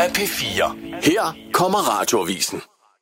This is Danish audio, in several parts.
af P4. Her kommer Radioavisen.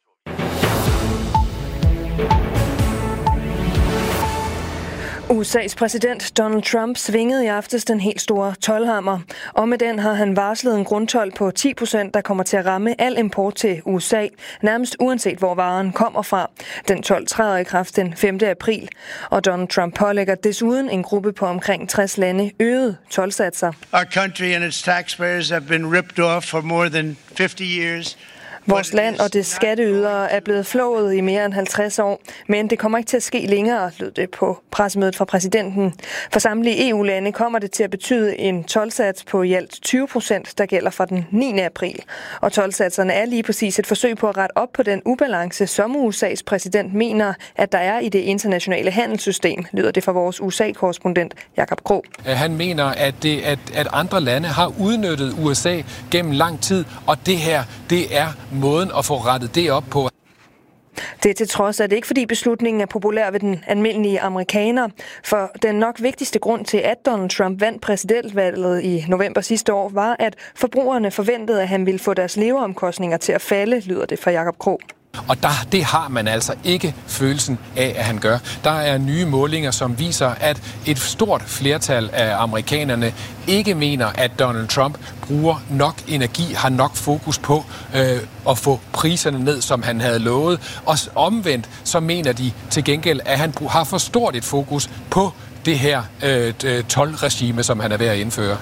USA's præsident Donald Trump svingede i aftes den helt store toldhammer, og med den har han varslet en grundtold på 10%, der kommer til at ramme al import til USA, nærmest uanset hvor varen kommer fra. Den told træder i kraft den 5. april, og Donald Trump pålægger desuden en gruppe på omkring 60 lande øgede toldsatser. Our country and its taxpayers have been ripped off for more than 50 years. Vores land og det skatteydere er blevet flået i mere end 50 år, men det kommer ikke til at ske længere, lød det på pressemødet fra præsidenten. For samtlige EU-lande kommer det til at betyde en toldsats på i alt 20%, der gælder fra den 9. april. Og toldsatserne er lige præcis et forsøg på at rette op på den ubalance, som USA's præsident mener, at der er i det internationale handelssystem, lyder det fra vores USA-korrespondent Jakob Krog. Han mener, at andre lande har udnyttet USA gennem lang tid, og det her, det er måden at få rettet det op på. Det er til trods, at det ikke fordi beslutningen er populær ved den almindelige amerikaner, for den nok vigtigste grund til, at Donald Trump vandt præsidentvalget i november sidste år, var, at forbrugerne forventede, at han ville få deres leveomkostninger til at falde, lyder det fra Jakob Krog. Og det har man altså ikke følelsen af, at han gør. Der er nye målinger, som viser, at et stort flertal af amerikanerne ikke mener, at Donald Trump bruger nok energi, har nok fokus på at få priserne ned, som han havde lovet. Og omvendt, så mener de til gengæld, at han har for stort et fokus på det her toldregime, som han er ved at indføre.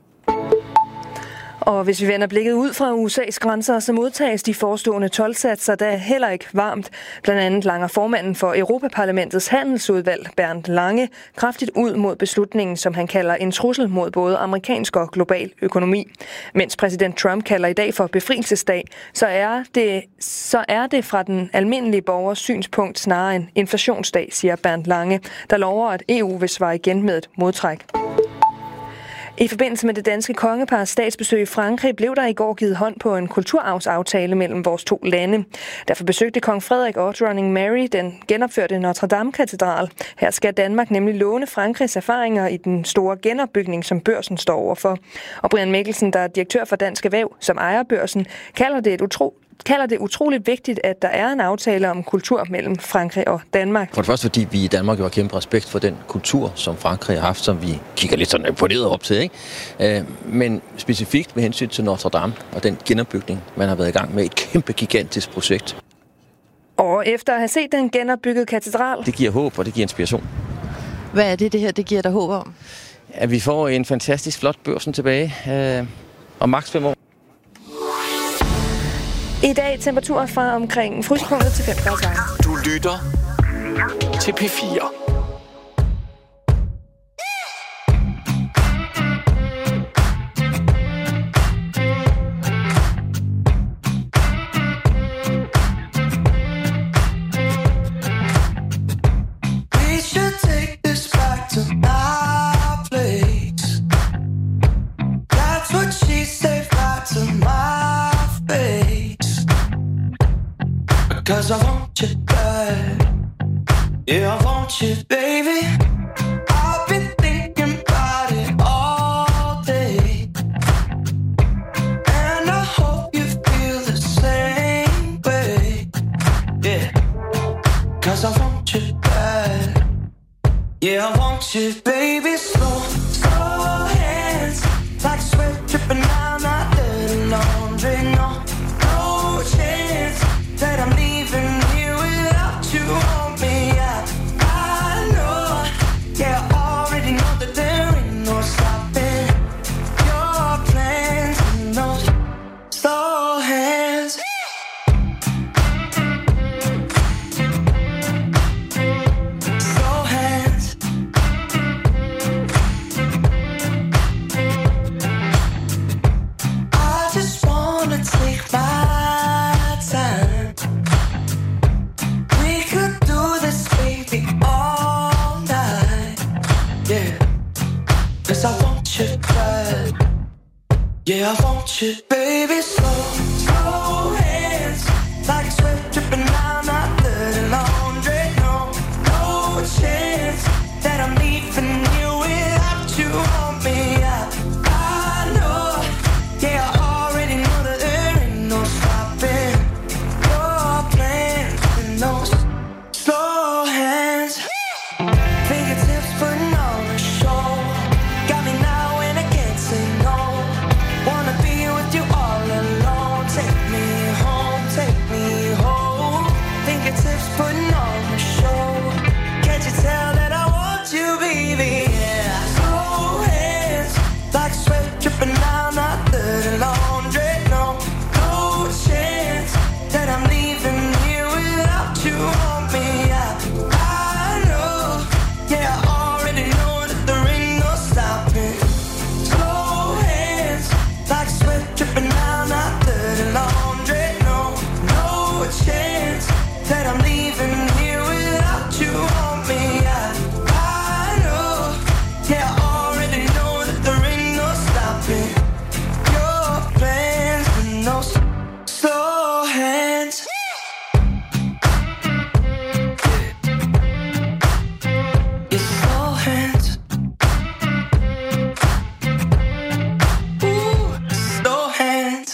Og hvis vi vender blikket ud fra USA's grænser, så modtages de forestående toldsatser, der er heller ikke varmt. Blandt andet langer formanden for Europaparlamentets handelsudvalg, Bernd Lange, kraftigt ud mod beslutningen, som han kalder en trussel mod både amerikansk og global økonomi. Mens præsident Trump kalder i dag for befrielsesdag, så er det fra den almindelige borgers synspunkt snarere en inflationsdag, siger Bernd Lange, der lover, at EU vil svare igen med et modtræk. I forbindelse med det danske kongepars statsbesøg i Frankrig blev der i går givet hånd på en kulturarvsaftale mellem vores to lande. Derfor besøgte kong Frederik og dronning Mary den genopførte Notre Dame-katedral. Her skal Danmark nemlig låne Frankrigs erfaringer i den store genopbygning, som Børsen står overfor. Og Brian Mikkelsen, der er direktør for Dansk Erhverv, som ejer Børsen, kalder det utroligt vigtigt, at der er en aftale om kultur mellem Frankrig og Danmark. For det første, fordi vi i Danmark jo har kæmpe respekt for den kultur, som Frankrig har haft, som vi kigger lidt sådan imponeret op til, ikke? Men specifikt med hensyn til Notre Dame og den genopbygning, man har været i gang med, et kæmpe gigantisk projekt. Og efter at have set den genopbyggede katedral... Det giver håb, og det giver inspiration. Hvad er det her, det giver dig håb om? At vi får en fantastisk flot Børsen tilbage om maks 5 år. I dag temperaturer fra omkring frysepunktet til 5 grader. Du lytter til P4. Cause I want you bad. Yeah, I want you, baby. I've been thinking about it all day. And I hope you feel the same way. Yeah, cause I want you bad. Yeah, I want you, baby. Slow, slow hands. Like sweat dripping down my dirty laundry. No, no chance that I'm leaving here without you on me. I know, yeah, I already know that there ain't no stopping your plans and those slow hands. Slow hands. I just wanna take my time. We could do this, baby, all night. Yeah, cause I want you bad. Yeah, I want you, baby. Slow, slow hands. Like sweat dripping down my dirty laundry. No, no chance that I'm leaving you without you on me. I know, yeah, I already know that there that I'm leaving here without you on me. I know, yeah, I already know that there ain't no stopping your plans with no slow hands. Your slow hands. Ooh, slow hands.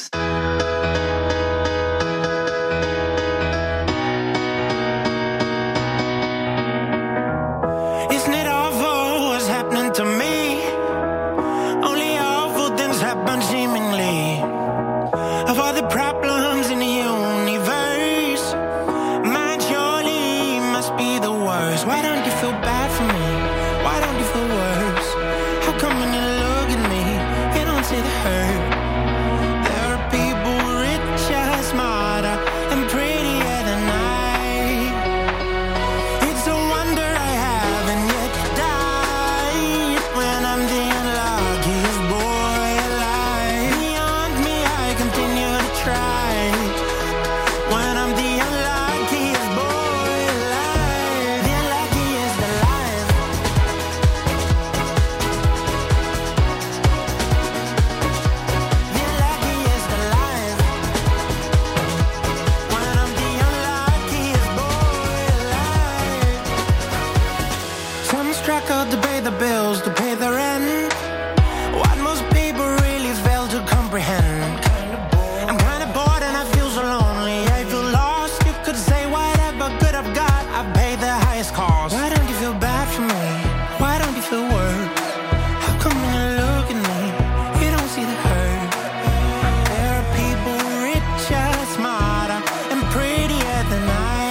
Isn't it awful what's happening to me? Only awful things happen seemingly. Of all the problems in the universe, mine surely must be the worst. Why don't you feel bad for me? Why don't you feel worse? How come when you look at me, you don't see the hurt? There are people richer, smarter, and prettier than I. It's a wonder I haven't yet died. When I'm the unluckiest boy alive. Beyond me, I continue to try. When I'm the unluckiest boy alive. The unluckiest alive. The unluckiest alive. When I'm the unluckiest boy alive. Some struggle to pay the bills, to pay the rent. What most people really fail to comprehend. I'm kinda bored and I feel so lonely. I feel lost. You could say whatever good I've got, I pay the highest cost. Why don't you feel bad for me? Why don't you feel worse? How come when you look at me, you don't see the hurt? There are people richer, smarter, and prettier than I.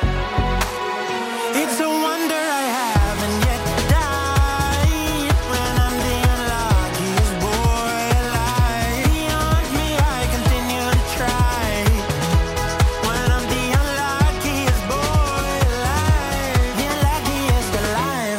It's a wonder I haven't yet died. When I'm the unluckiest boy alive. Beyond me, I continue to try. When I'm the unluckiest boy alive. The unluckiest alive.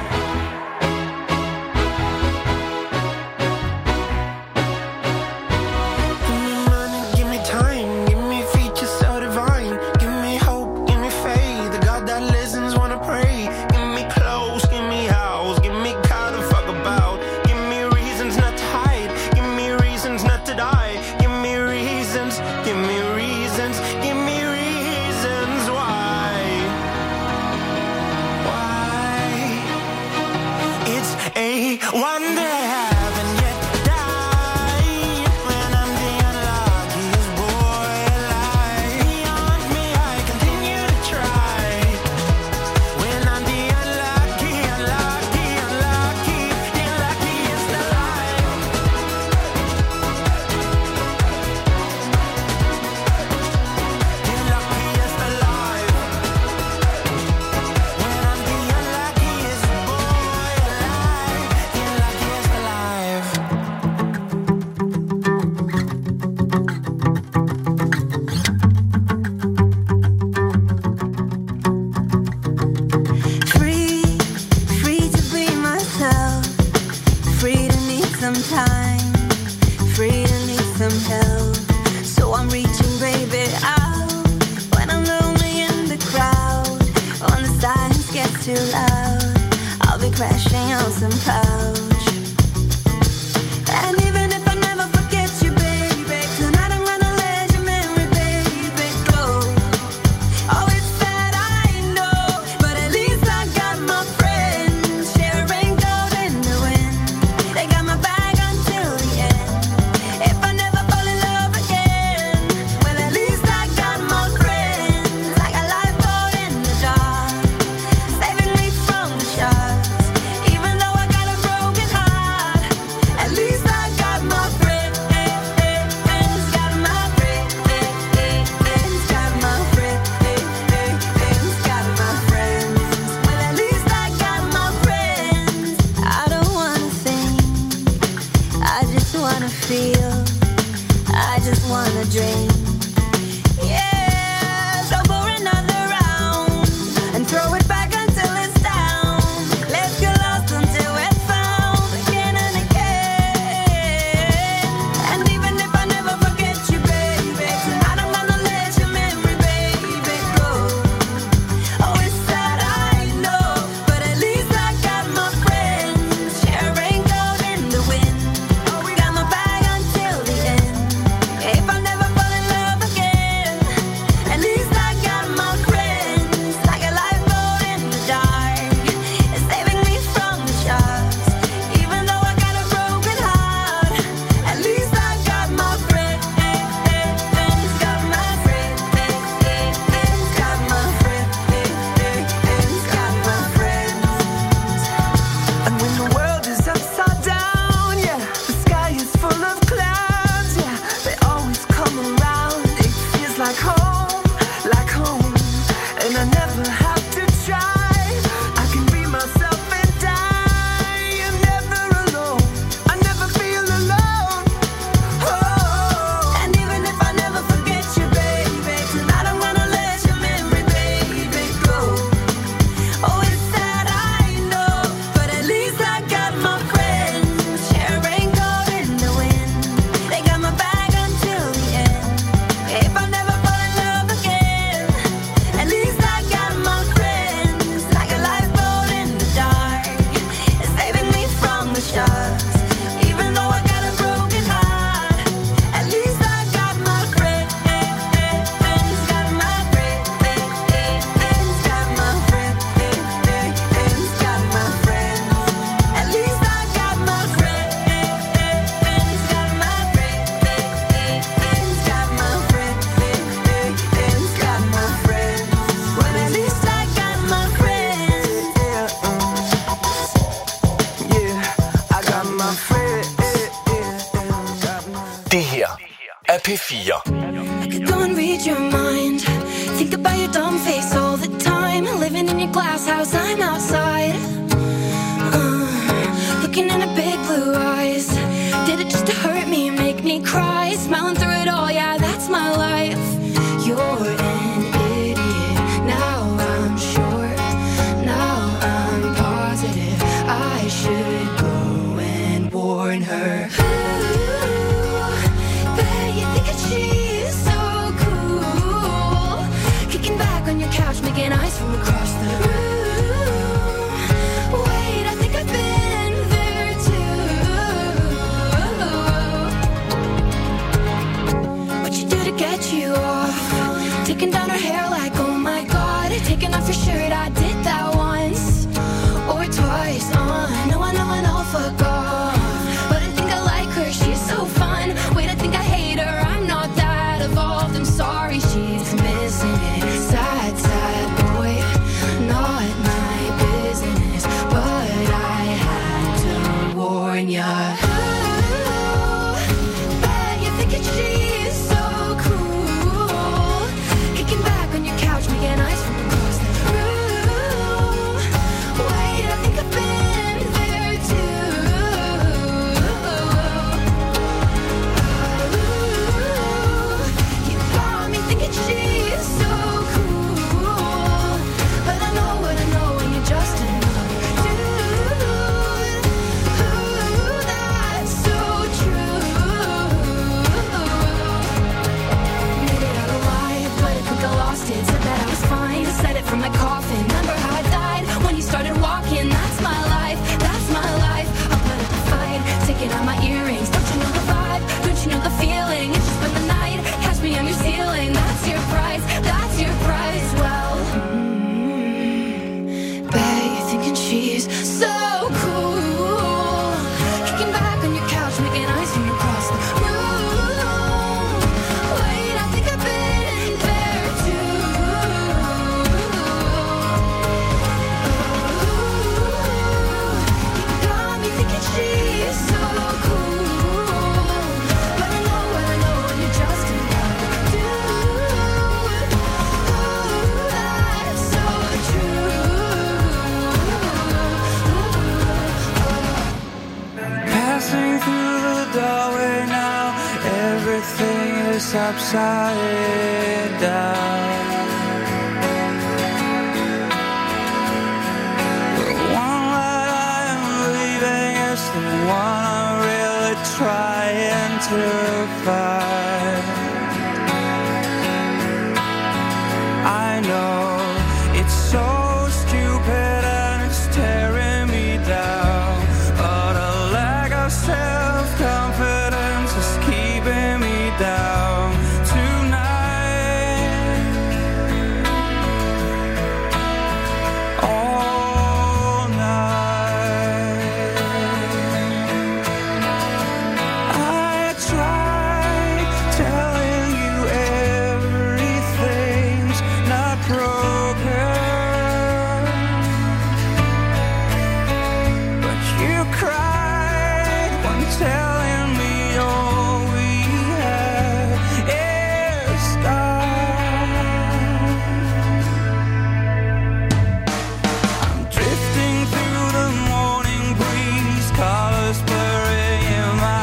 Give me money, give me time, give me features so divine. Give me hope, give me faith. The God that listens wanna pray. Give me clothes, give me house, give me car to fuck about. Give me reasons not to hide, give me reasons not to die. Give me reasons, give me reasons, give me reasons why. Why? It's a wonder I haven't yet died. When I'm the unluckiest boy alive. Beyond me, I continue to try. When I'm the unlucky, unlucky, unlucky, the unluckiest alive. The unluckiest alive. When I'm the unluckiest boy alive. The unluckiest alive. Free to be myself, free to need some time, free to need some help. So I'm reaching, baby, out when I'm lonely in the crowd. When the silence gets too loud, I'll be crashing on some couch. And even if I never forget you, baby, tonight I'm gonna let your memory, baby, go. Oh, it's sad, I know, but at least I got my friends. Sharing gold in the wind, they got my back until the end. If I never fall in love again, well, at least I got my friends. I got lifeboat in the dark, saving me from the sharks. Even though I got a broken heart, at least I got my friends. Got my friends. Got my friends. Got my friends. Well, at least I got my friends. I don't wanna think, I just wanna feel, I just wanna drink. Yeah, so pour another round and throw it back until it's down. Let's get lost until we're found again and again. And even if I never forget you, baby, tonight I'm gonna let your memory, baby, go. P4. I could go and read your mind. Think about your dumb face all the time. Living in your glass house, I'm outside. Looking in a big blue eyes. Did it just to hurt me, make me cry? Smiling through it all, yeah, that's my life. You're an idiot, now I'm sure. Now I'm positive I should go and warn her. Couch making eyes from across the room. Wait, I think I've been there too. What you do to get you off? Taking down her hair like, oh my god. Taking off your shirt, I did that once or twice. No, I know, fuck off. But I think I like her, she's so fun. Wait, I think I hate her, I'm not that evolved. I'm sorry, she's missing it. Sad boy, not my business, but I had to warn ya. Bet you're thinking she's so cool. Kicking back on your couch, making eyes from across the room. Wait, I think I've been there too. You got me thinking she's so from my coffin, remember how I died when you started walking? That's my life, that's my life. I'll put up a fight, taking out my earrings. Don't you know the vibe? Don't you know the feeling? It's just been the night, catch me on your ceiling. That's your price, that's your price. Well, bet you're thinking she's so cool. Kicking back on your couch, making eyes from across the room. Wait, I think I've been there too. She's so cool, but I know you're just another dude. That's so true. Passing through the doorway now, everything is upside down. The one I'm really trying to find. I know it's so stupid and it's tearing me down, but a lack of self-confidence is keeping me down tonight. All night telling you everything's not broken, but you cried when telling me all we had is gone. I'm drifting through the morning breeze, colors blurring in my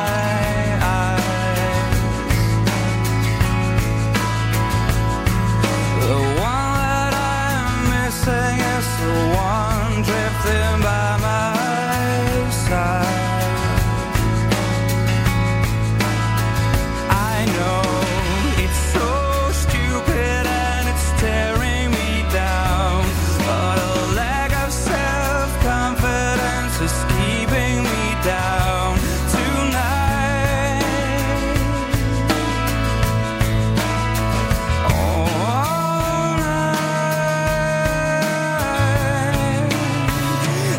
drifting by my side. I know it's so stupid and it's tearing me down, but a lack of self-confidence is keeping me down tonight. All night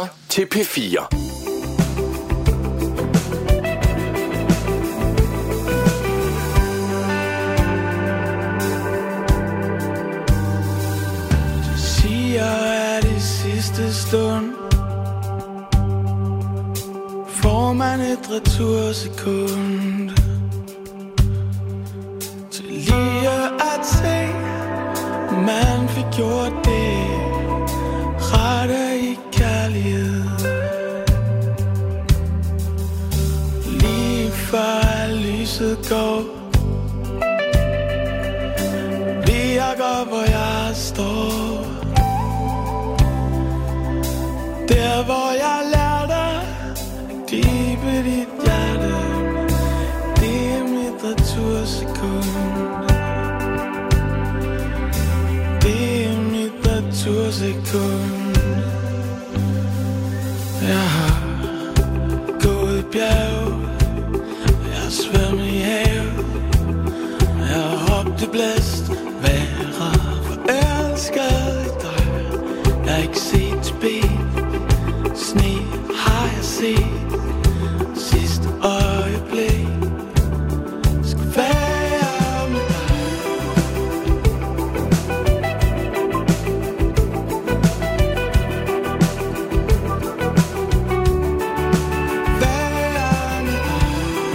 lytter til P4. Er det sidste stund, får man et retursekund til lige at se, man fik gjort det rette i kærlighed. Lige før lyset går, virker hvor jeg står. Der hvor jeg lærte at gribe dit hjerte, det er mit retursekund. Det er mit retursekund. Jeg har gået i bjerg, jeg har svømmet i havet, jeg har hoppet i blæst, været forelsket i dig. Jeg har ikke set tilbage. Sne har jeg set sidste øjeblik. Skal være med dig. Være med dig.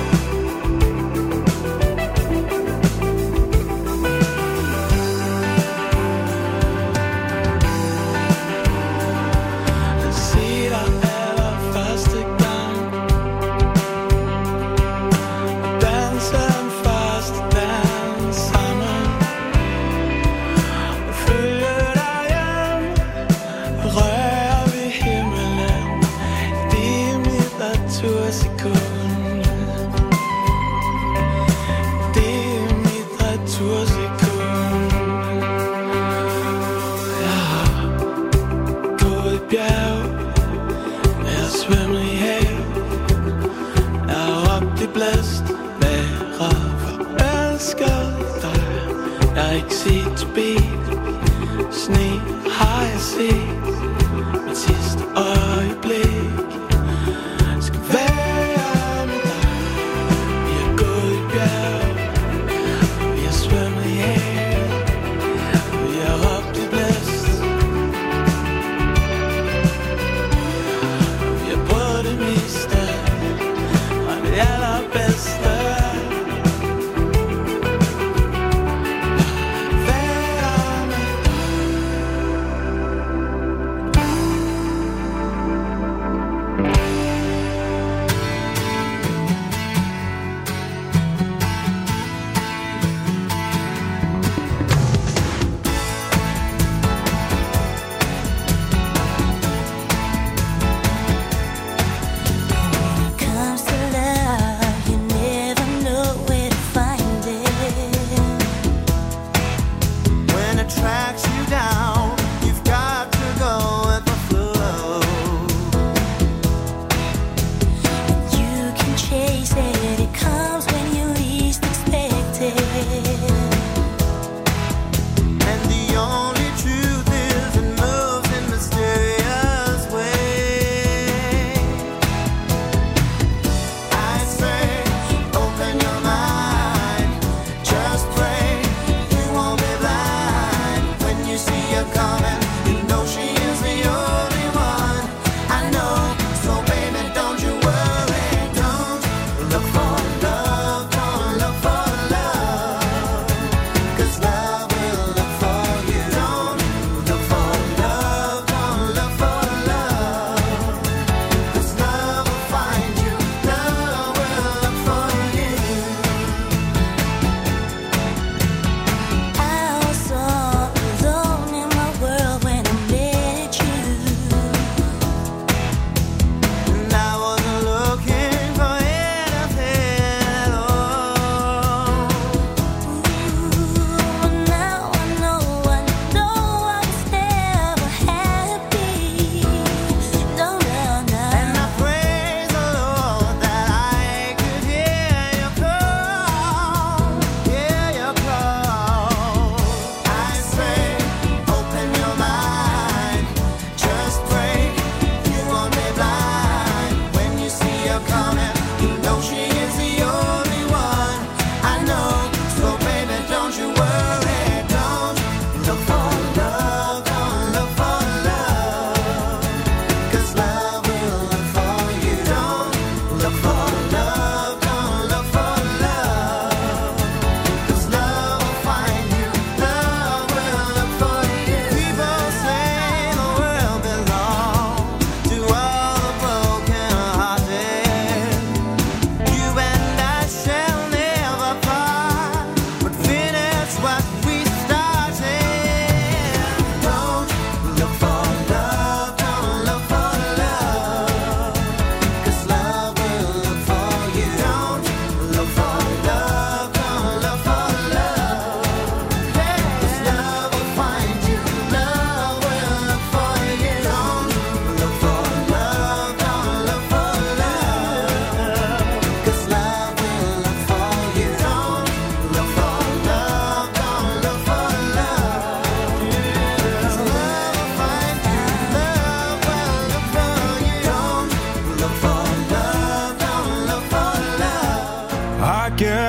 At se dig allerførste gang, danse den første dans sammen, følge dig hjem, røre ved himmelen. Det er mit retursekund. Det er mit retursekund. Jeg har gået i bjerg, jeg har svømmet i havet, jeg har råbt i blæst, været forelsket i dig. Jeg har ikke set tilbage, sne har jeg set, mit sidste øjeblik. Skal være med dig. Vi har gået i bjerg, vi har svømmet i havet, vi har råbt i blæst. Vi har prøvet det meste, og det allerbedste. Være med dig.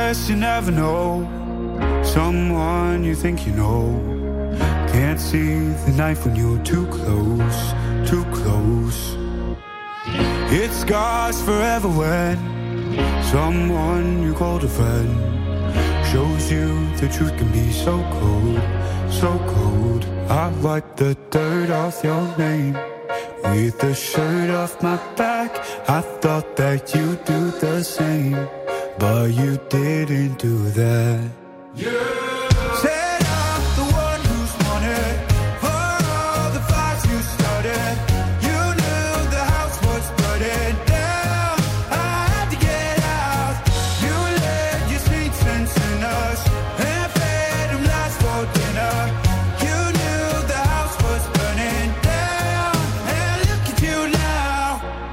guess you never know someone you think you know. Can't see the knife when you're too close, too close. It scars forever when someone you called a friend shows you the truth can be so cold, so cold. I wipe the dirt off your name with the shirt off my back. I thought that you'd do the same, but you didn't do that. Said I'm the one who's wanted for all the fights you started. You knew the house was burning down. I had to get out. You let your sweet sense in us and fed them lies for dinner. You knew the house was burning down, and look at you now.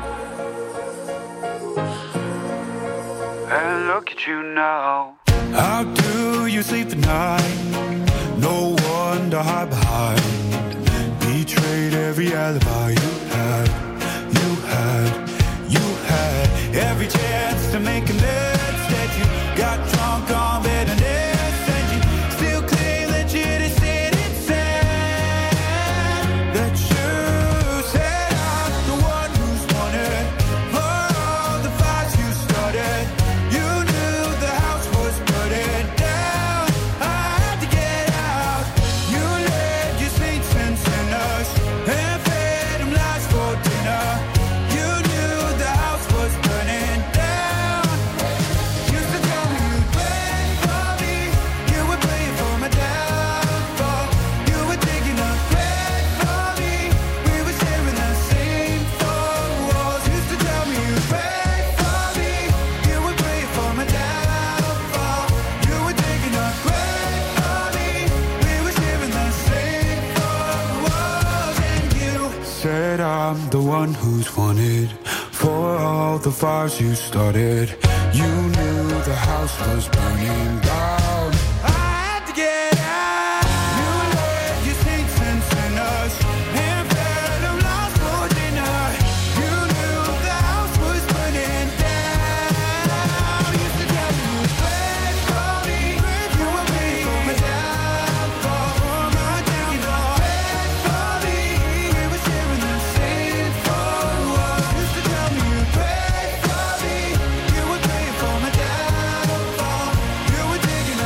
And look at you now. How do you sleep at night? No one to hide behind. Betrayed every alibi you had. You had, you had every chance to make amends. Instead you got drunk on bitterness, and you still claim that you just didn't say that you said I'm the one who's wanted for all the fights you started. You knew the house was burning down. I had to get out. You let your sweet sense in us and fed them lies for dinner. You knew the house was burning down. Used to tell me you'd pray for me. You were praying for my downfall. You were digging a grave for me. We were sharing the same four walls. Used to tell me you'd pray for me. You were praying for my downfall. You were digging a grave for me. We were sharing the same four walls. And you said I'm the one who's wanted for all the fires you started. You knew the house was burning down. I had to get out. You let your sweet sense in us and fed them lies for dinner. You knew the house was burning down. Used to tell me you'd pray for me. You were praying for my downfall. My downfall. For me, we were sharing the same four walls. Used to tell me you'd pray for me. You were praying for my downfall. You were digging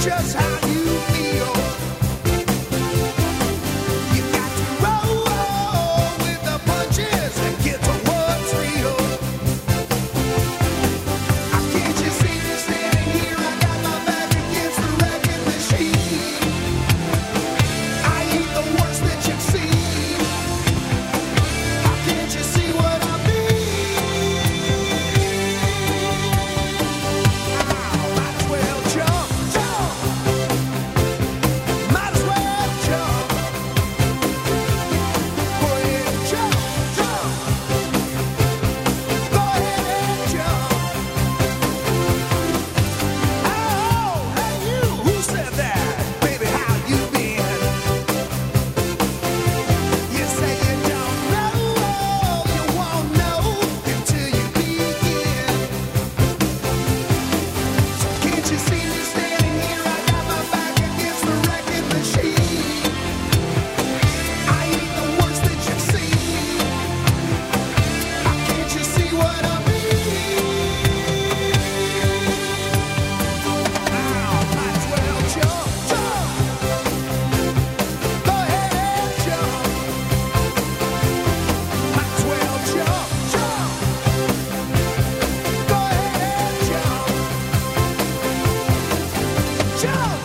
just how you feel. You got to roll with the punches and get to what's real. Can't you see me standing here? I got my back against the wrecking machine. I ain't the worst that you've seen. Can't you see what I mean? Might as well jump, jump. Might as well jump. Go ahead and jump, jump. Go ahead and jump. Oh, hey you, who said that? Baby, how you been? You say you don't know, you won't know until you begin. So can't you see me standing here? I got my back against the wrecking machine. I ain't the worst that you've seen. Can't you see what I mean? Might as well jump, jump. Go ahead and jump. Might as well jump, jump. Go ahead and jump. Jump.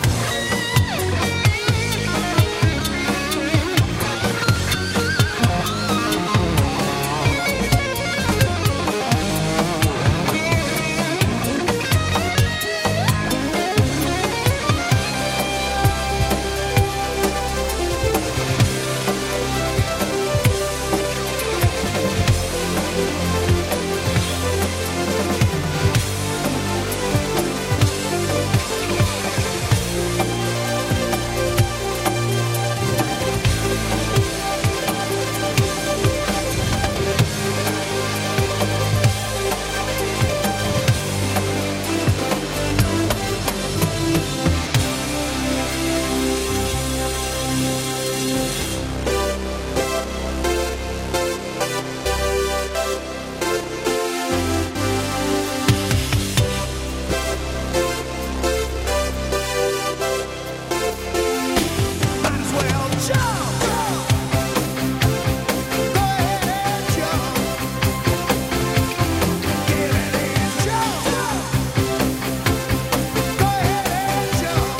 Might as well jump. Go ahead and jump. Get it and jump. Go ahead and jump.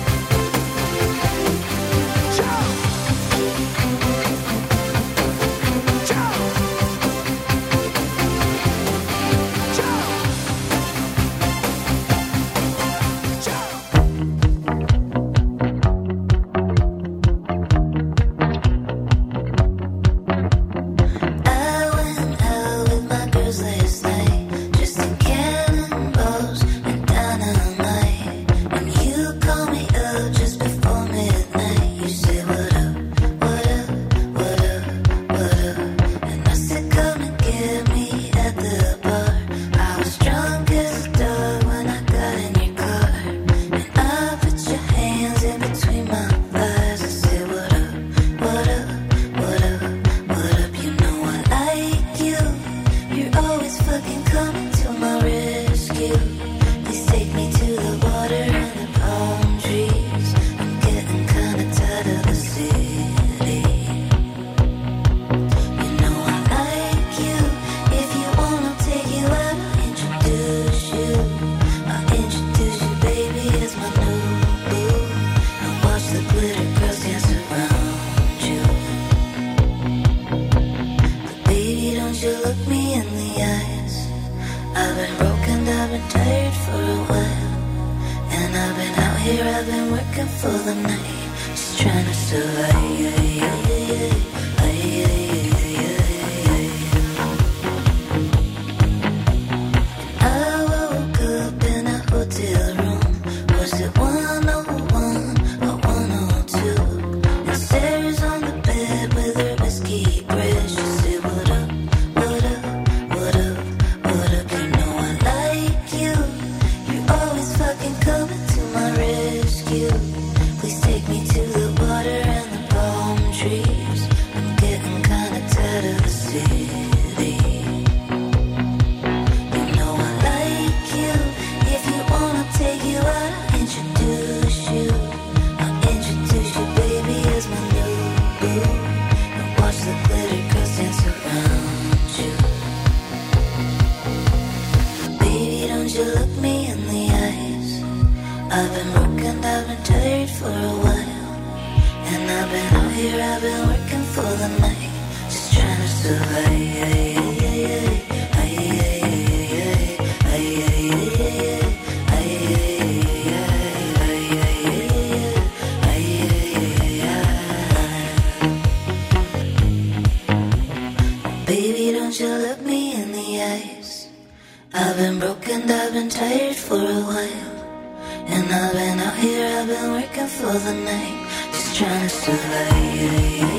Jump. Jump. I went out with my girls last night, just in cannonballs and dynamite. And you called me up just before midnight. You said, what up, what up, what up, what up? And I said, come and get me at the bar. I was drunk as a dog when I got in your car. And I put your hands in between my thighs. I said, what up, what up, what up, what up? You know I like you. You're always fucking coming to my rescue. Please take me to the water and the palm trees. I'm getting kinda tired of the city. You know I like you. If you want, I'll take you out. I'll introduce you. I'll introduce you, baby, as my new boo. I'll watch the glitter girls dance around you. But baby, don't you look me in the eyes. I've been broken, I've been tired for a while. And I've been out here, I've been working for the night, just trying to survive. I woke up in a hotel room. Was it 101 or 102? And Sarah's on the bed with her whiskey breath. She said, what up, what up, what up, what up? You know I like you. You're always fucking coming to my rescue. Please take me to the water and the palm trees. I'm getting kinda tired of the city. You know I like you. If you wanna take you out, I'll introduce I've been working for the night, just trying to survive.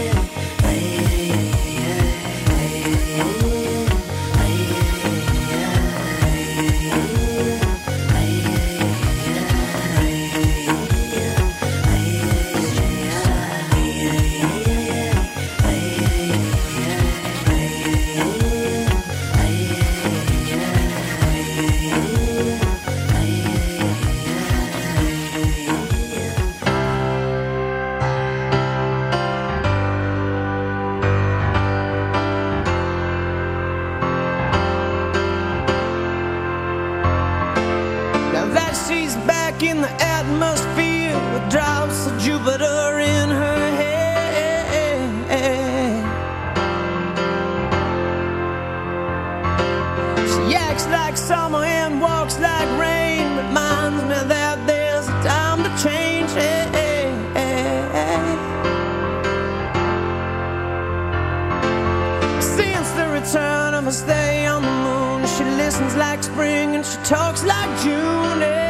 In the atmosphere with drops of Jupiter in her head. She acts like summer and walks like rain, reminds me that there's a time to change. Since the return of her stay on the moon, she listens like spring and she talks like June.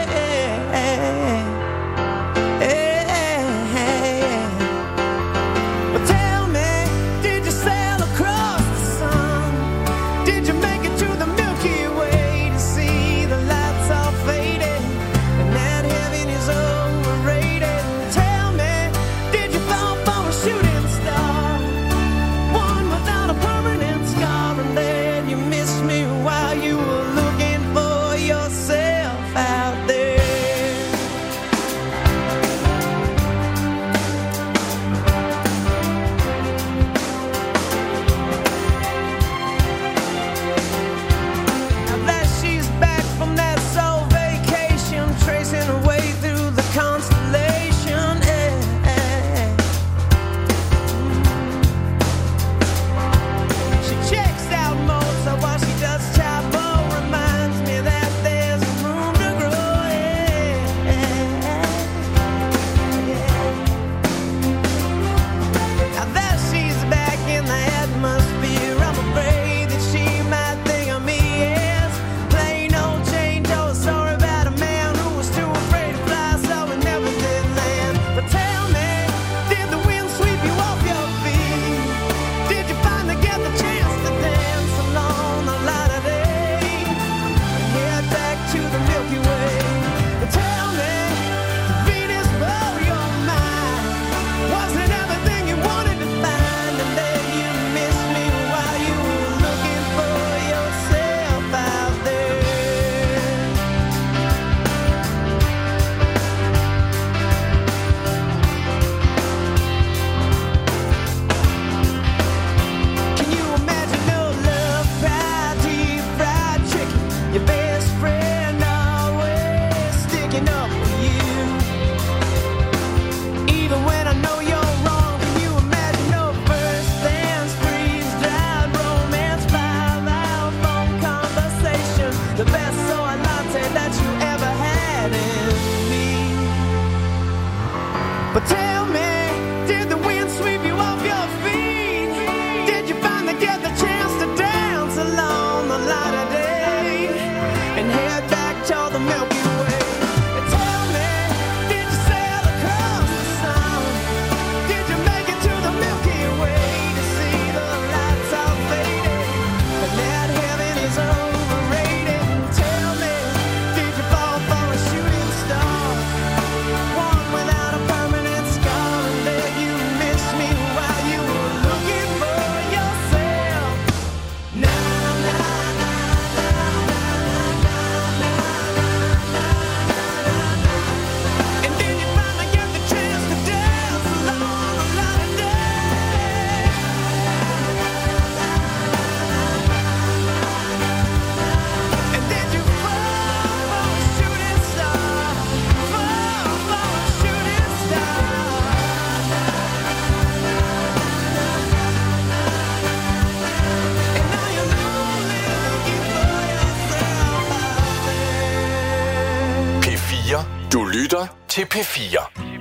Du lytter til P4.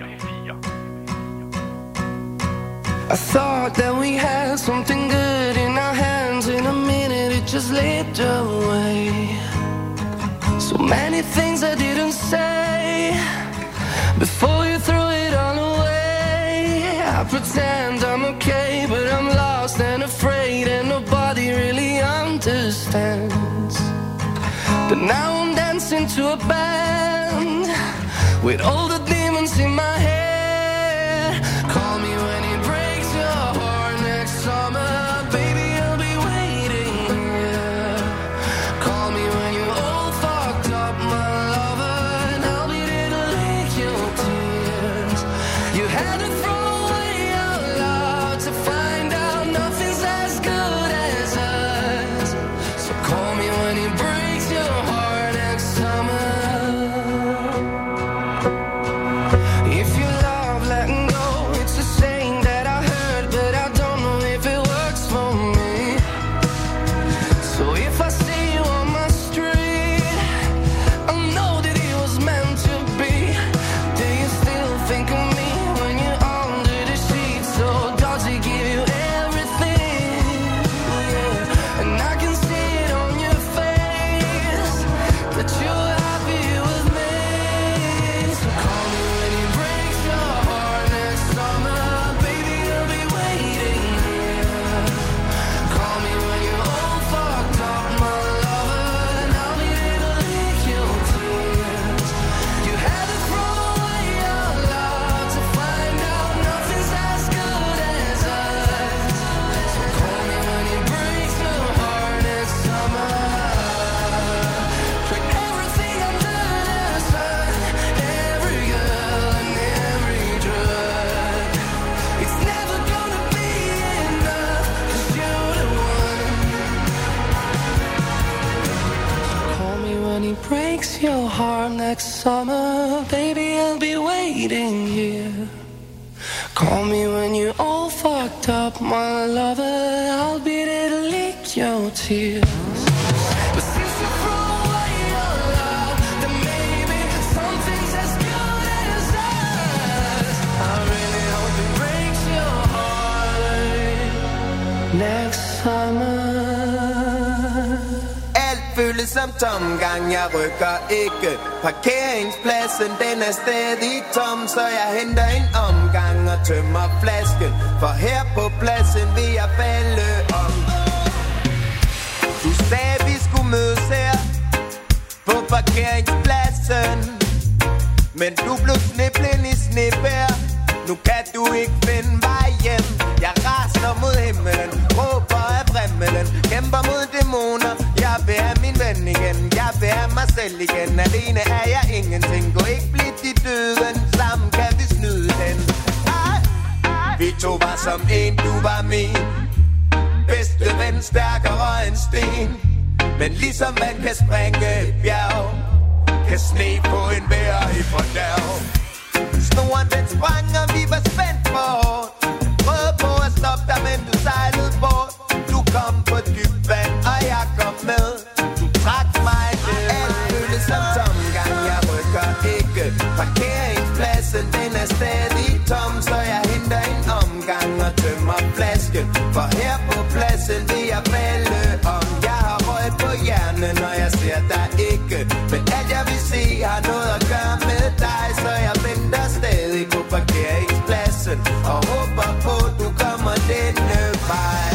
I thought that we had something good in our hands. In a minute it just slipped away. So many things I didn't say pretend I'm okay, but I'm lost and afraid, and nobody really understands. But now I'm dancing to a band with all the demons in my head. Call me when it breaks your heart next summer, baby, I'll be waiting here. Call me when you're all fucked up, my lover, and I'll be there to lick your tears. You had to throw away out loud to find out nothing's as good as us. So call me when it breaks your heart next summer. If you love letting go, it's a saying that I heard, but I don't know if it works for me. So if I see you on my street, I know that it was meant to be. Do you still think of me when you're under the sheets? So does he give you everything? Yeah. And I can see it on your face that you're happy with me. So call me when it breaks your heart next summer, baby, I'll be waiting here. Call me when you're all fucked up, my lover, and I'll be there to lick your tears. You had to throw away out loud to find out nothing's as good as us. So call me when it breaks your heart next summer. For everything under the sun, every girl and every drug, it's never gonna be enough, 'cause you're the one. Call me when he breaks your heart next summer, baby, I'll be waiting here. Call me when you're all fucked up, my lover, I'll be there to lick your tears. But since you throw away your love, then maybe something's as good as us. I really hope it breaks your heart next summer. Alt føles som tomgang, jeg rykker ikke. Parkeringspladsen, den er stadig tom, så jeg henter en omgang og tømmer flasken. For her på pladsen vil jeg falde om. Du sagde, vi skulle mødes her på parkeringspladsen, men du blev sniblen i snibær. Nu kan du ikke finde vej hjem. Jeg raser mod himmelen, råber af vrimmelen, kæmper mod dæmoner. Jeg vil have min ven igen, jeg vil have mig selv igen. Alene er jeg ingenting, gå ikke blidt i døden. Sammen kan vi snyde den. Vi to var som en, du var min bedste ven, stærkere end sten. Men ligesom man kan springe et bjerg, kan sne på en vejr i fordærv. Snoren den sprang, og vi var spændt for hårdt. Prøvede på at stoppe dig, men du sejlede bort. Du kom på dybt vand, og jeg kom med. Du trak mig ned. Alt føles som tomgang, jeg rykker ikke. Parkeringspladsen, den er stadig tom, så jeg henter en omgang og tømmer flasken. For her på pladsen vil jeg falde om. Jeg har røg på hjernen, når jeg ser dig ikke. Men alt jeg vil se har noget at gøre med dig, så jeg venter stadig på parkeringspladsen og håber på, du kommer denne vej.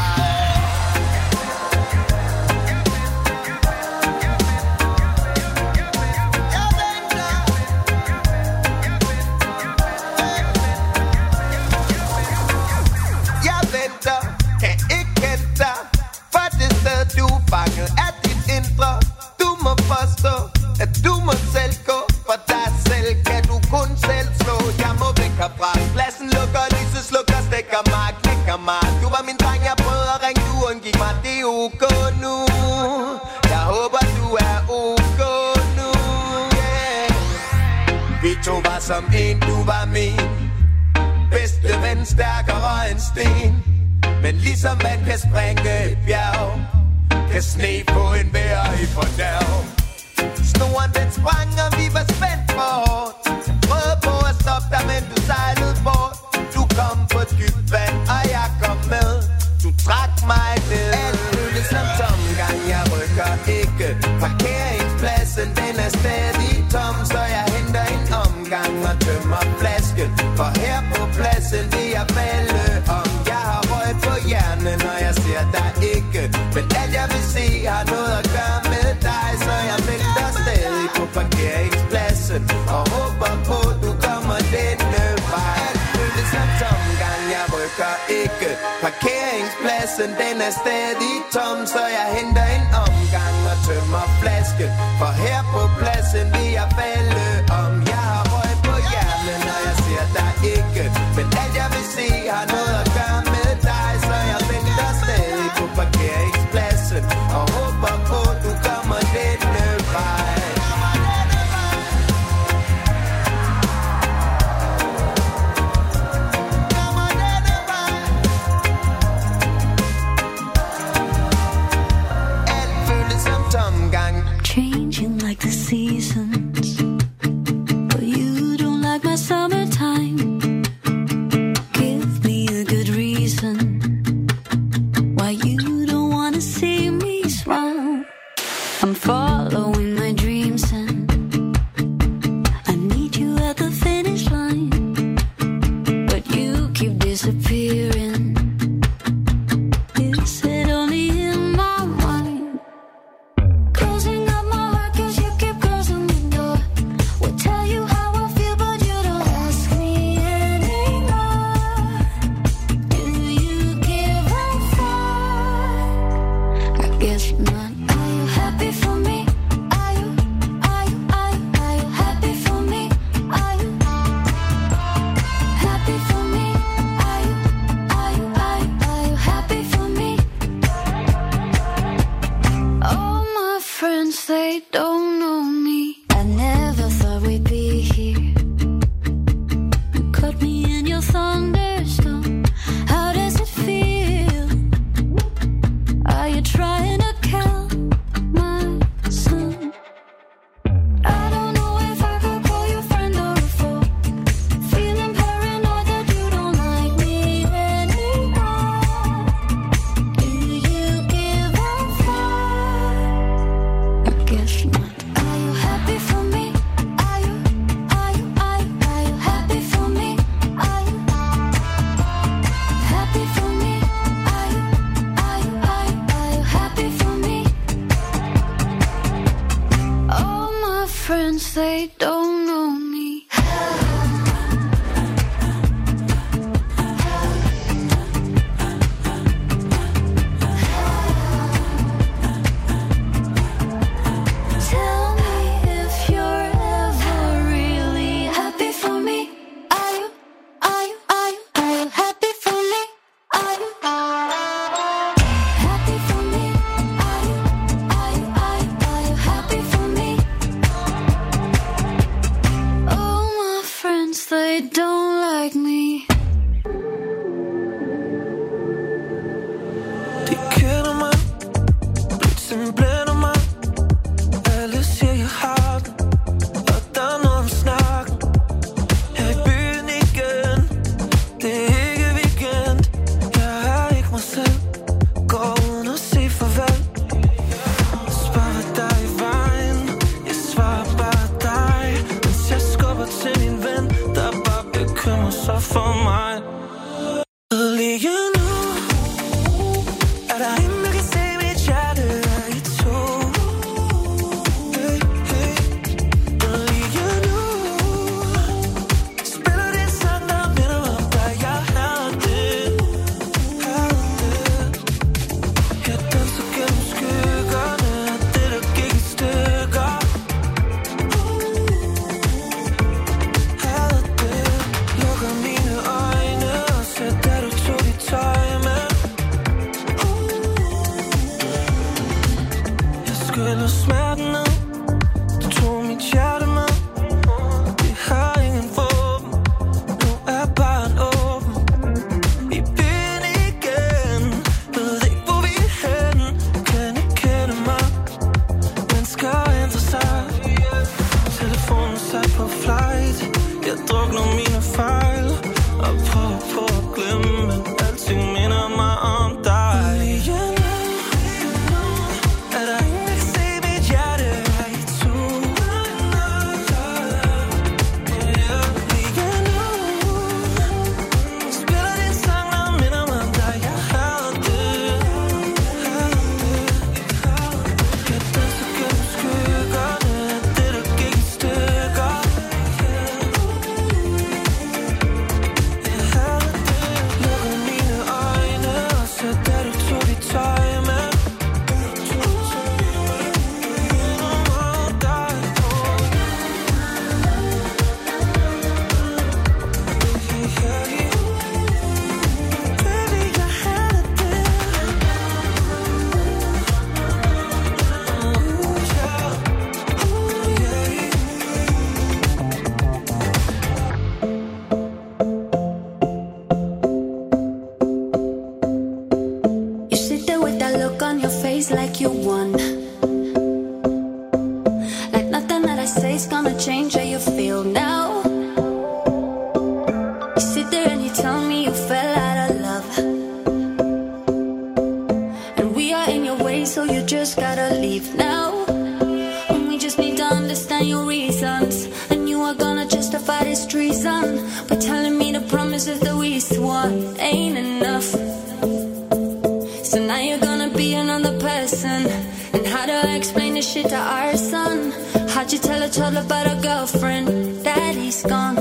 Jeg venter, kan ikke kende dig, for det sted du er fanget af dit indre. Du må forstå, at du må selv gå, for dig selv kan du kun selv slå. Jeg må væk herfra, pladsen lukker, lyset slukker, stikker mig, klikker mig. Du var min dreng, jeg prøvede at ringe, du undgik mig, det er ok nu. Jeg håber du er ok nu, yeah. Vi to var som en, du var min bedste ven, stærkere end sten. Men ligesom man kan springe et bjerg, kan sne på en vejr i fordærv. Snoren den sprang, og vi var spændt for hårdt. Prøvede på at stoppe dig, men du sejlede bort. Du kom på dybt vand, og jeg kom med. Du trak mig ned. Alt føles som tomgang, jeg rykker ikke. Parkeringspladsen, den er stadig tom, så jeg henter en omgang og tømmer flasken. For her på pladsen vil jeg falde er stadig tom, så jeg henter en omgang og tømmer flasken. For her på pladsen vil jeg falde om. Jeg har røg på hjernen, når jeg ser dig ikke. Men alt jeg vil se har noget at gøre med dig, så jeg venter stadig på parkeringspladsen og håber på, du kommer denne vej. Changing like the seasons, but you don't like my summertime. Give me a good reason why you don't wanna see me smile. I'm following my dreams and I need you at the finish line, but you keep disappearing. Is it only in my mind? Closing up my heart 'cause you keep closing the door. Will tell you how I feel but you don't ask me anymore. Do you give a fuck? I guess not. Are you happy for me? Are you happy for me? Are you happy for me? Are you happy for me? All my friends, they don't know me. I never thought we'd be here. You caught me in your thunderstorm. How does it feel? Are you trying to kill my son? I don't know if I could call you friend or a foe. Feeling paranoid that you don't like me anymore. Do you give a fuck? I guess not. Are you happy for me? Are you happy for me? Are you happy for me? Are you happy for me? All my friends, they don't know me. Tell me if you're ever really happy for me. Are you happy for me? Are you happy for me? Are you happy for me? All my friends, they don't like me. De kender mig, blitzen blænder mig. Alle siger jeg har den, og der er noget om snakken. Her i byen igen, det er ikke weekend. Jeg er ikke mig selv, går uden at sige farvel. Spørger dig i vejen, jeg svarer bare dig. Mens jeg skubber til min ven, der bare bekymrer sig for mig. Lige nu er der ingen, der kan se mit hjerte er i to. Hey, hey. Lige nu spiller det en sang, der minder mig om dig. Jeg havde det. Jeg danser gennem skyggerne, det der gik i stykker. Havde det. Lukker mine øjne og ser, da du tog dit tøj med. Jeg skyller smerten ned. Du tog mit hjerte med. Vi har ingen våben. Nu er barn åben. I byen igen. Ved ikke hvor vi er henne. Kan ikke kende mig. Mennesker ændrer sig. Telefonen sat på flight. Jeg drukner mine fejl. Og prøver på at glemme. Men alting minder mig om dig. Lige nu er der ingen, der kan se mit hjerte er i to. Lige nu spiller det en sang, der minder mig om dig. Jeg havde det. Jeg danser gennem skyggerne, det der gik i stykker. after our son? How'd you tell a child about a girlfriend? Daddy's gone.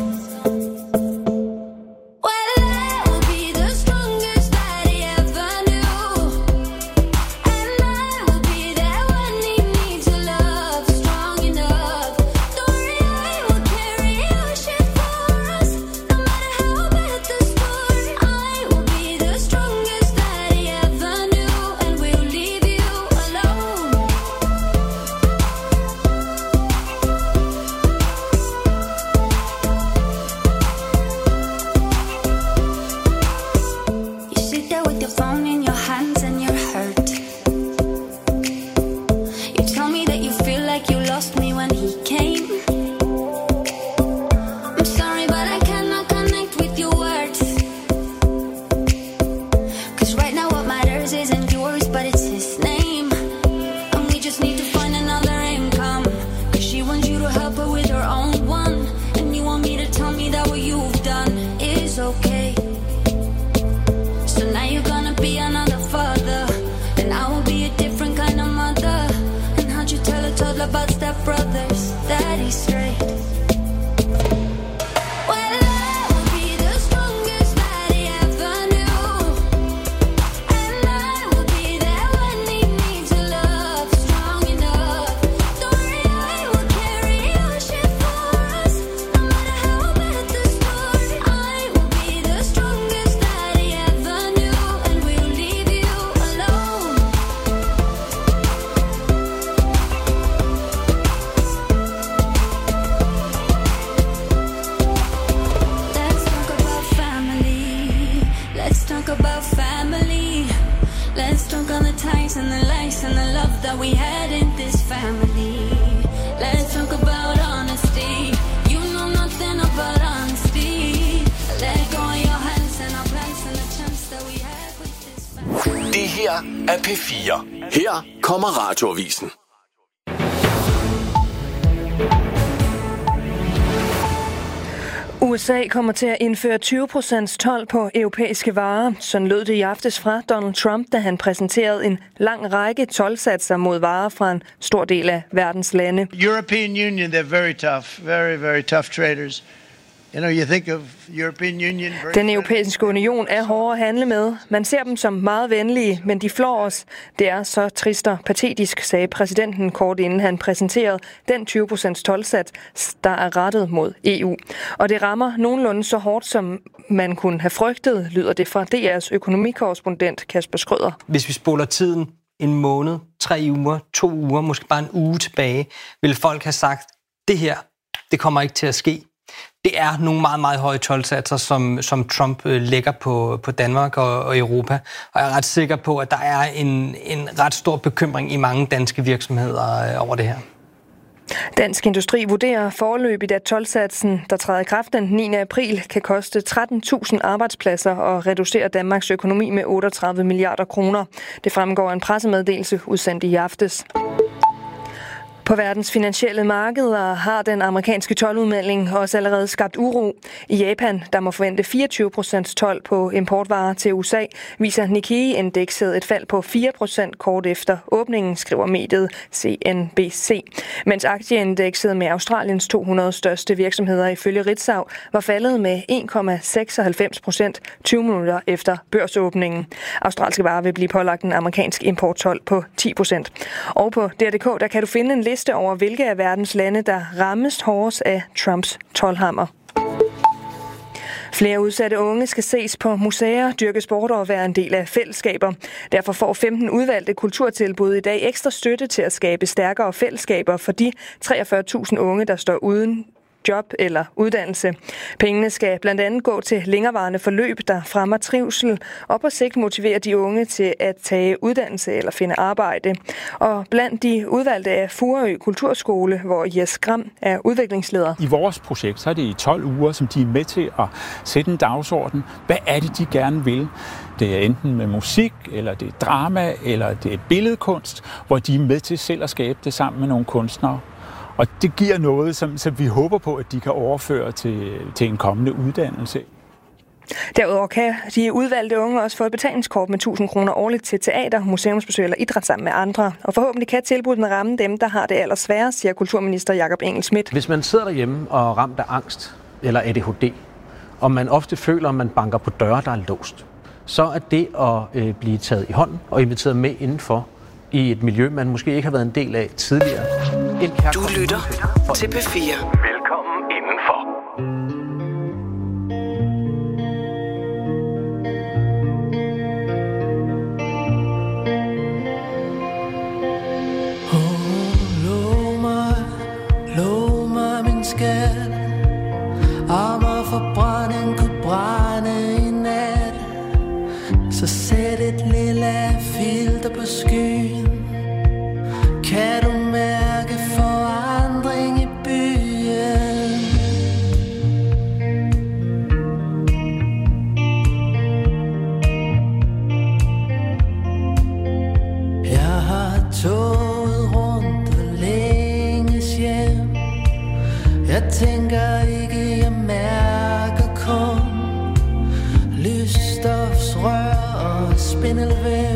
Det her er P4. Her kommer Radioavisen. USA kommer til at indføre 20% told på europæiske varer. Sådan lød det i aftes fra Donald Trump, da han præsenterede en lang række toldsatser mod varer fra en stor del af verdens lande. European Union, they're very tough, very, very tough traders. You know, you think of European Union. Den europæiske union er hårde at handle med. Man ser dem som meget venlige, men de flår os. Det er så trist og patetisk, sagde præsidenten kort inden han præsenterede den 20% toldsats, der er rettet mod EU. Og det rammer nogenlunde så hårdt, som man kunne have frygtet, lyder det fra DR's økonomikorrespondent Kasper Schrøder. Hvis vi spoler tiden en måned, 3 uger, 2 uger, måske bare en uge tilbage, vil folk have sagt, det her, det kommer ikke til at ske. Det er nogle meget, meget høje toldsatser, som Trump lægger på Danmark og Europa. Og jeg er ret sikker på, at der er en ret stor bekymring i mange danske virksomheder over det her. Dansk Industri vurderer foreløbigt, at toldsatsen, der træder i kraft den 9. april, kan koste 13.000 arbejdspladser og reducere Danmarks økonomi med 38 milliarder kroner. Det fremgår af en pressemeddelelse udsendt i aftes. På verdens finansielle markeder har den amerikanske toldudmelding også allerede skabt uro. I Japan, der må forvente 24% told på importvarer til USA, viser Nikkei-indekset et fald på 4% kort efter åbningen, skriver mediet CNBC. Mens aktieindekset med Australiens 200 største virksomheder ifølge Ritzau var faldet med 1,96% 20 minutter efter børsåbningen. Australske varer vil blive pålagt en amerikansk importtold på 10%. Og på DR.dk, der kan du finde en liste over, hvilke af verdens lande, der rammes hårdest af Trumps toldhammer. Flere udsatte unge skal ses på museer, dyrke sport og være en del af fællesskaber. Derfor får 15 udvalgte kulturtilbud i dag ekstra støtte til at skabe stærkere fællesskaber for de 43.000 unge, der står uden job eller uddannelse. Pengene skal blandt andet gå til længerevarende forløb, der fremmer trivsel og på sigt motiverer de unge til at tage uddannelse eller finde arbejde. Og blandt de udvalgte er Furø Kulturskole, hvor Jes Gram er udviklingsleder. I vores projekt så er det i 12 uger, som de er med til at sætte en dagsorden. Hvad er det, de gerne vil? Det er enten med musik, eller det er drama, eller det er billedkunst, hvor de er med til selv at skabe det sammen med nogle kunstnere. Og det giver noget, som vi håber på, at de kan overføre til en kommende uddannelse. Derudover kan de udvalgte unge også få et betalingskort med 1.000 kroner årligt til teater, museumsbesøg eller idræt sammen med andre. Og forhåbentlig kan tilbuddene ramme dem, der har det allersværest, siger kulturminister Jakob Engel-Schmidt. Hvis man sidder derhjemme og er ramt af angst eller ADHD, og man ofte føler, at man banker på døre, der er låst, så er det at blive taget i hånden og inviteret med indenfor i et miljø, man måske ikke har været en del af tidligere. Du lytter til P4. Velkommen indenfor. Lov mig min skat, armer forbrænding kunne brænde i nat. Så sæt et lille filter på skyen. Kan du mærke forandring i byen? Jeg har toget rundt og længes hjem. Jeg tænker ikke, jeg mærker kun lysstofsrør og spindelvæv.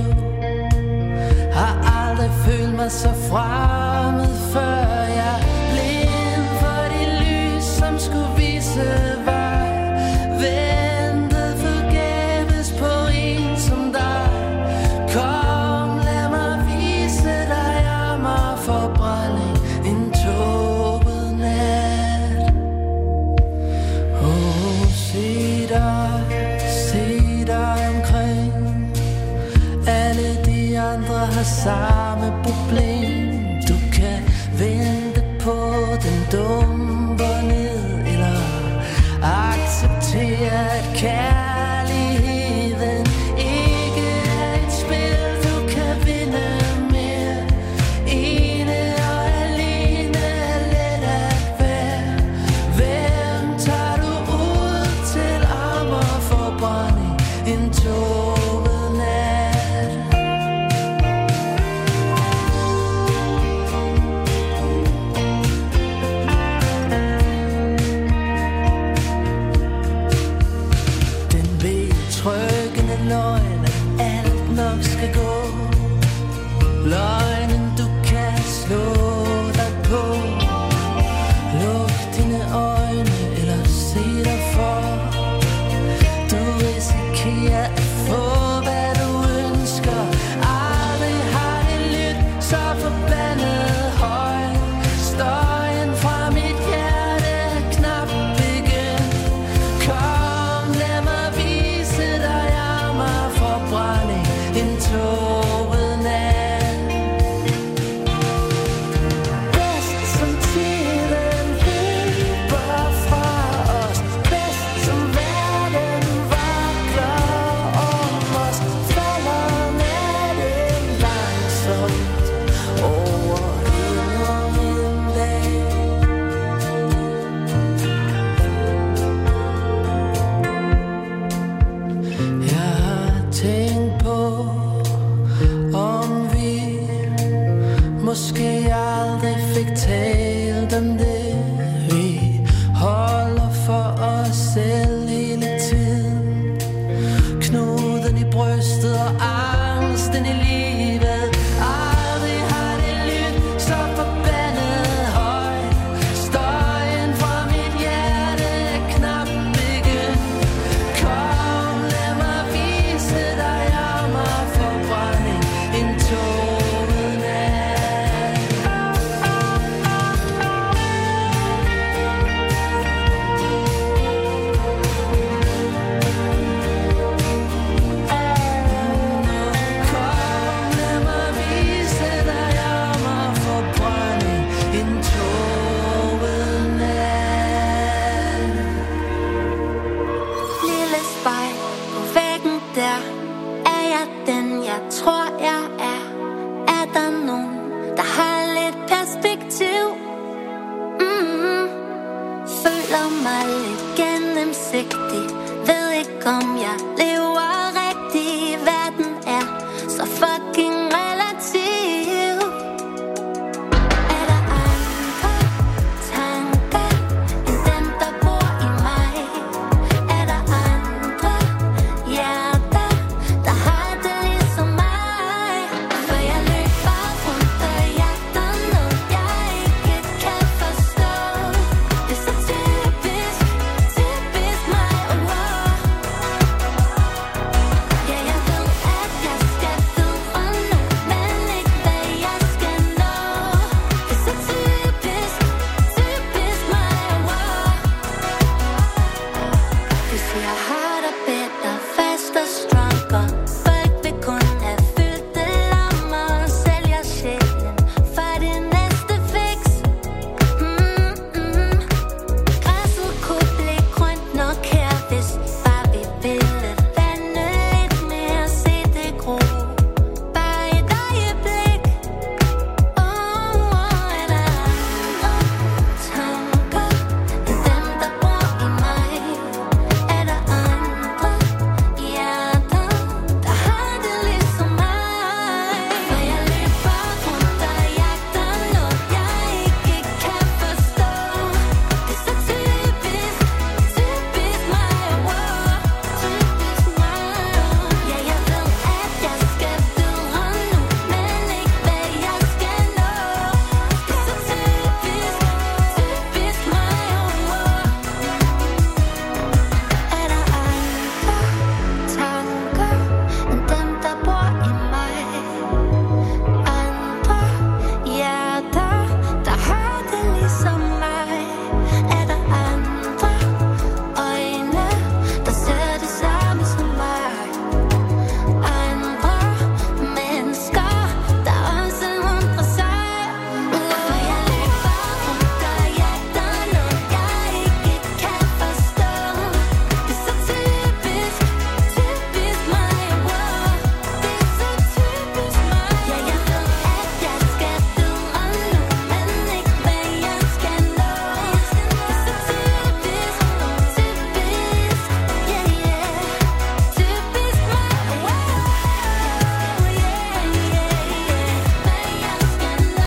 Har aldrig følt mig så fremmed før. Jeg er blind for de lys, som skulle vise vej. Ventet forgæves på en som dig. Kom, lad mig vise dig jammerforbrænding en tåget nat. Se dig omkring. Alle de andre har samme problem. Du kan vente på den dumper ned, eller acceptere at kærligheden ikke er et spil, du kan vinde mere. Ene og alene er let at være. Hvem tager du ud til ammerforbrænding en tåget nat? Den betryggende løgn, at alt nok skal gå. Løgnen du kan slå dig på. Luk dine øjne eller se dig for. Du risikerer at få hvad du ønsker. Aldrig har det lyttet så forbandet højt. Støjen fra mit hjerte er knap begyndt. Kom, lad mig vise dig jammerforbrænding en tåget nat. Bedst som tiden løber fra os. Bedst som verden vakler om os. Falder natten langsomt over endnu en dag. Jeg har tænkt på, om vi måske aldrig fik talt om det. Vi holder for os selv hele tiden. Knuden i brystet og angsten i livet. Aldrig har det lyttet så forbandet højt. Støjen fra mit hjerte er knap begyndt. Kom, lad mig vise dig jammerforbrænding en tåget nat. Kom, lad mig vise dig jammerforbrænding en tåget nat. Lille spejl på væggen der. Er jeg den, jeg tror jeg er? Er der nogen, der har lidt perspektiv? Føler mig lidt gennemsigtig. Ved ikke om jeg